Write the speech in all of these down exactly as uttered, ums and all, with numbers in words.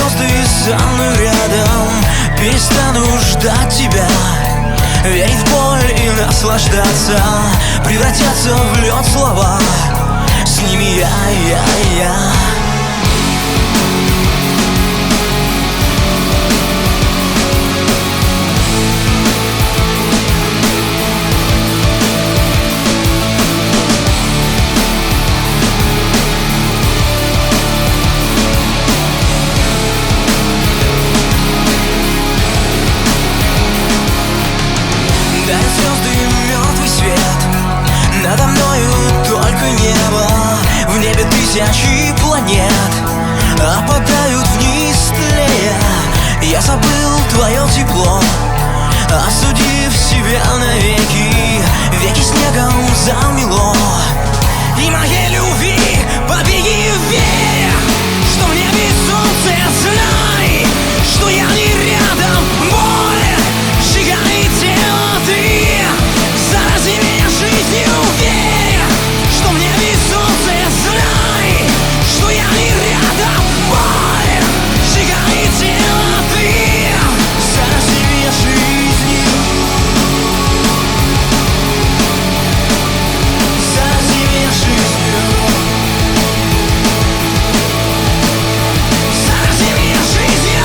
звезды со мной рядом, перестану ждать тебя, верить в боль и наслаждаться, превратятся в лед слова, с ними я, я, я. Звезды и мертвый свет, надо мною только небо. В небе тысячи планет опадают вниз, тлея. Я забыл твое тепло, осудив себя навеки. Веки снегом замело, и моей любви побеги вверх. Что в небе солнце, знай, что я не рядом. Боль сжигает тело, ты зарази меня жизнью, верь, что мне без солнца, знай, что я не рядом. Боль сжигает тело, ты зарази меня жизнью, зарази меня жизнью, зарази меня жизнью.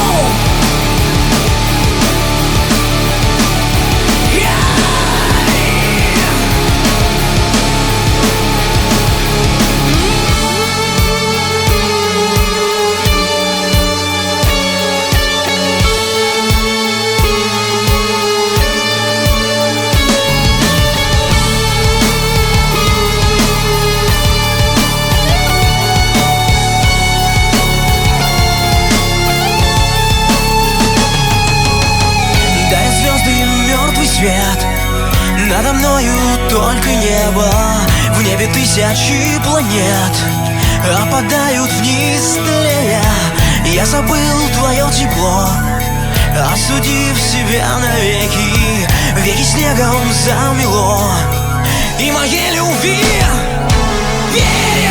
Надо мною только небо, в небе тысячи планет опадают вниз, тлея. Я забыл твое тепло, осудив себя навеки. Веки снегом замело, и моей любви верь.